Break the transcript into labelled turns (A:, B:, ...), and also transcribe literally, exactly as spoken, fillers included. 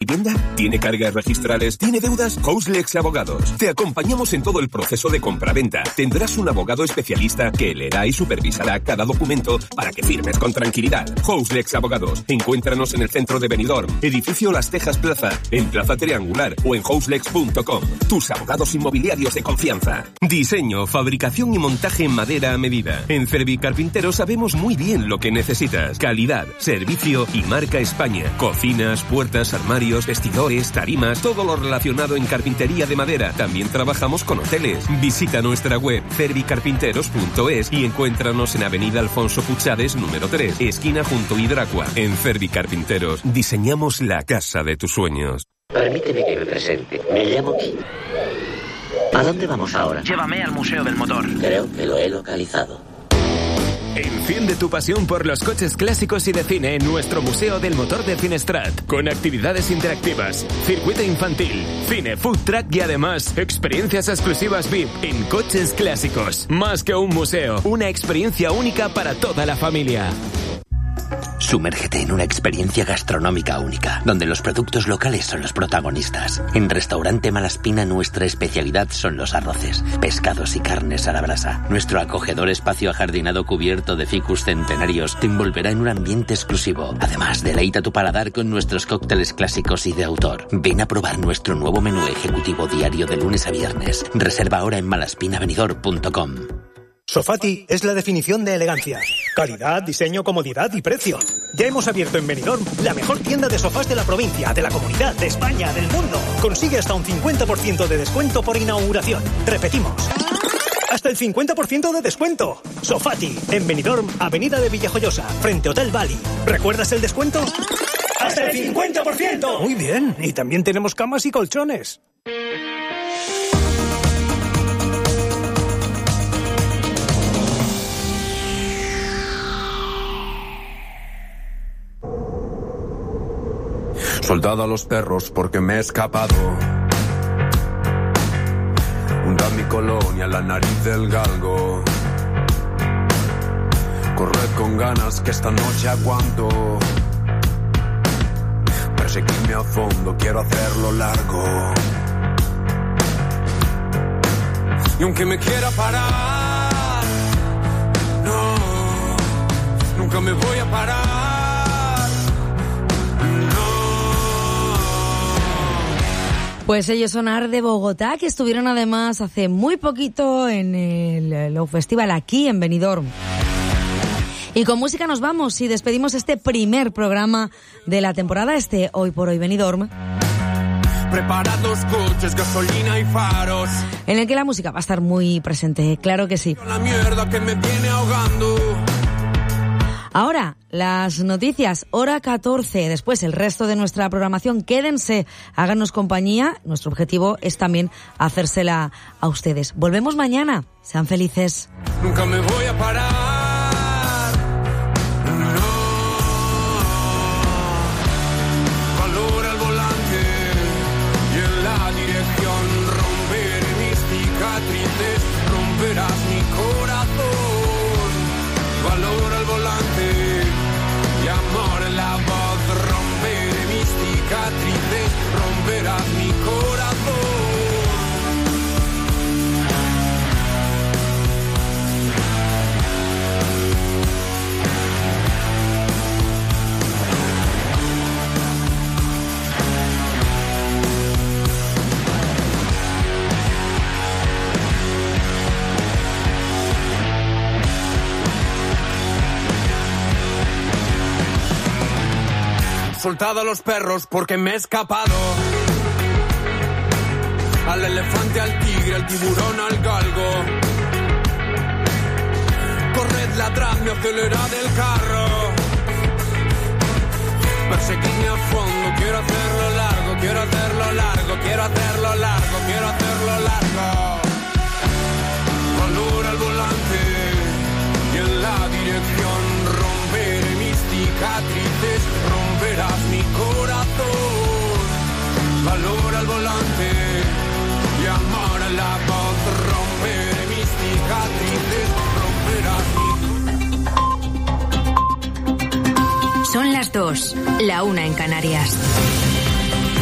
A: vivienda? ¿Tiene cargas registrales? ¿Tiene deudas? Houselex Abogados. Te acompañamos en todo el proceso de compra-venta. Tendrás un abogado especialista que leerá y supervisará cada documento para que firmes con tranquilidad. Houselex Abogados. Encuéntranos en el centro de Benidorm, edificio Las Tejas Plaza, en Plaza Triangular o en houselex punto com. Tus abogados inmobiliarios de confianza. Diseño, fabricación y montaje en madera a medida. En Cervi Carpinteros sabemos muy bien lo que necesitas. Calidad, servicio y marca España. Cocinas, puertas, armarios, vestidores, tarimas, todo lo relacionado en carpintería de madera. También trabajamos con hoteles. Visita nuestra web cervicarpinteros punto es y encuéntranos en Avenida Alfonso Puchades número tres, esquina junto a Hidracua. En Cervi Carpinteros diseñamos la casa de tus sueños.
B: Permíteme que me presente. Me llamo Kim. ¿A dónde vamos ahora?
C: Llévame al Museo del Motor.
B: Creo que lo he localizado.
D: Enciende tu pasión por los coches clásicos y de cine en nuestro Museo del Motor de Cinestrat, con actividades interactivas, circuito infantil, cine, food truck y además experiencias exclusivas V I P en coches clásicos. Más que un museo, una experiencia única para toda la familia.
E: Sumérgete en una experiencia gastronómica única, donde los productos locales son los protagonistas. En Restaurante Malaspina nuestra especialidad son los arroces, pescados y carnes a la brasa. Nuestro acogedor espacio ajardinado cubierto de ficus centenarios te envolverá en un ambiente exclusivo. Además, deleita tu paladar con nuestros cócteles clásicos y de autor. Ven a probar nuestro nuevo menú ejecutivo diario de lunes a viernes. Reserva ahora en malaspina benidorm punto com.
F: Sofati es la definición de elegancia. Calidad, diseño, comodidad y precio. Ya hemos abierto en Benidorm la mejor tienda de sofás de la provincia, de la comunidad, de España, del mundo. Consigue hasta un cincuenta por ciento de descuento por inauguración. Repetimos. Hasta el cincuenta por ciento de descuento. Sofati, en Benidorm, Avenida de Villajoyosa, frente Hotel Bali. ¿Recuerdas el descuento? ¡Hasta el cincuenta por ciento! Muy bien. Y también tenemos camas y colchones.
G: Soldado a los perros porque me he escapado. Hundad mi colonia en la nariz del galgo. Corred con ganas que esta noche aguanto. Perseguidme a fondo, quiero hacerlo largo. Y aunque me quiera parar, no, nunca me voy a parar.
H: Pues ellos son Art de Bogotá, que estuvieron además hace muy poquito en el Low Festival aquí en Benidorm. Y con música nos vamos y despedimos este primer programa de la temporada, este Hoy por Hoy Benidorm.
G: Preparad los coches, gasolina y faros.
H: En el que la música va a estar muy presente, claro que sí.
G: La mierda que me viene ahogando.
H: Ahora, las noticias, hora catorce. Después, el resto de nuestra programación. Quédense, háganos compañía. Nuestro objetivo es también hacérsela a ustedes. Volvemos mañana. Sean felices.
G: Nunca me voy a parar. No. Valora el volante y en la dirección romperé mis cicatrices, romperás mi corazón. Valora el volante y amor en la voz, romperé mis cicatrices, romperás mi corazón. Soltado a los perros porque me he escapado. Al elefante, al tigre, al tiburón, al galgo. Corred, ladradme, acelerad el carro. Perseguidme a fondo, quiero hacerlo largo, quiero hacerlo largo, quiero hacerlo largo, quiero hacerlo largo. Valora el volante y en la dirección romperé mis cicatrices, romperás mi corazón. Valora el volante y amor en la voz, romperé mis cicatrices, romperás mi...
I: Son las dos, la una en Canarias.